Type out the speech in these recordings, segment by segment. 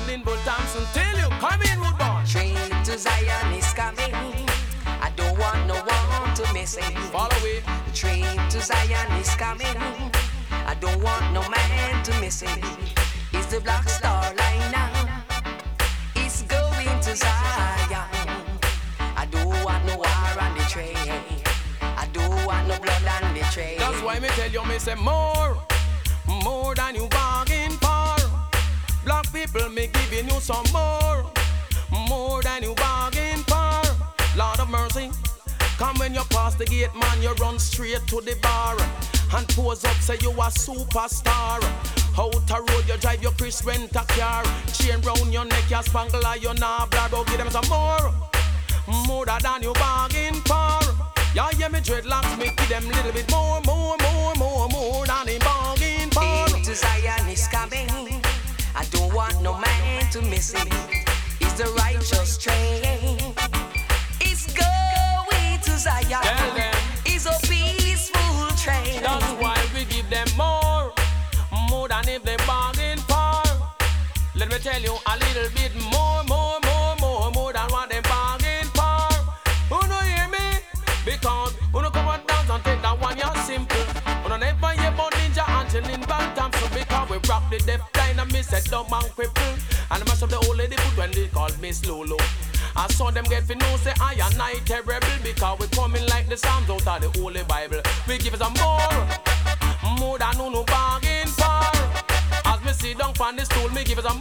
Colin Bull Thompson, tell you, come in, Woodbourne. Train to Zion is coming. I don't want no one to miss it. Follow it. The train to Zion is coming. I don't want no man to miss it. It's the Black Star Line now. It's going to Zion. I don't want no war on the train. I don't want no blood on the train. That's why me tell you, me say more than you bargain for. Black people, me giving you some more than you bargain for. Lord of mercy, come when you pass the gate, man, you run straight to the bar and pose up, say you a superstar. Out a road, you drive your Chris rent a car. Chain round your neck, you spangle like you nah blab. But give them some more than you bargain for. Yeah, yeah, me dreadlocks, me give them little bit more than they bargain for. Into Zion is coming. I don't want no man to miss it. It's the righteous train. It's going to Zion. Tell them. It's a peaceful train. That's why we give them more than if they bargain for. Let me tell you a little bit more than what they bargain for. Who no hear me? Because who no come on down and take that one, you're simple. Who no never hear about Ninja Angelin Van Thompson. Because we rock the deaf blind and me said dumb and cripple. And I mash up the old lady foot when they called me Lolo. I saw them get fi know say I and I terrible. Because we coming like the Psalms out of the Holy Bible. We give us a more than who no bargain for. As me sit down on the stool, me give us a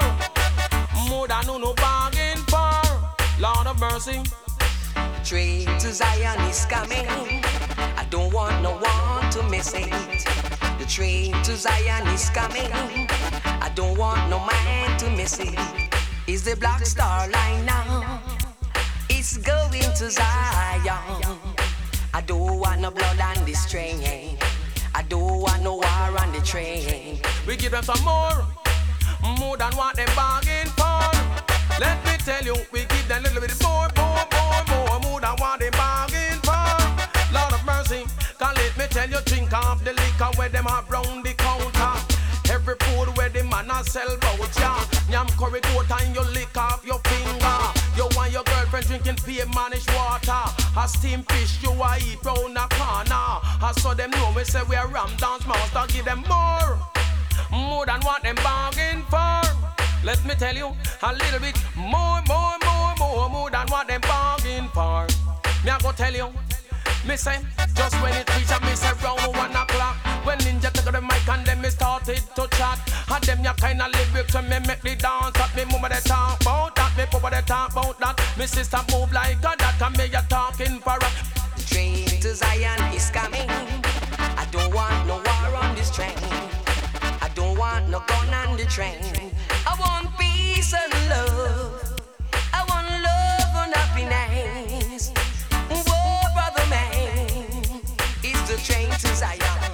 more than who no bargain for. Lord of mercy. Train to Zion is coming. I don't want no one to miss it. The train to Zion is coming. I don't want no man to miss it. It's the Black Star Line now. It's going to Zion. I don't want no blood on this train. I don't want no war on the train. We give them some more than what they bargain for. Let me tell you, we give them a little bit more than what they bargain for. Lord of mercy, can let me tell you, drink off the liquor where them have round the counter. Every food where the man a sell bout ya. Yam curry goat and you lick off your finger. You want your girlfriend drinking pure manish water. A steam fish you a eat round the corner. I saw them know me say we a ram dance master. Give them more than what them bargain for. Let me tell you a little bit more than what them bargain for. Me I go tell you. Me say, just when it reach me say round 1 o'clock. When Ninja took the mic and then me started to chat. And them ya kinda lyrics when me make the dance. At me mama they talk about that, me papa they talk about that. Me sister move like a that and me ya talking for a. The train to Zion is coming. I don't want no war on this train. I don't want no gun on the train. I want peace and love. I want love and happiness. Whoa, brother man, it's the train to Zion.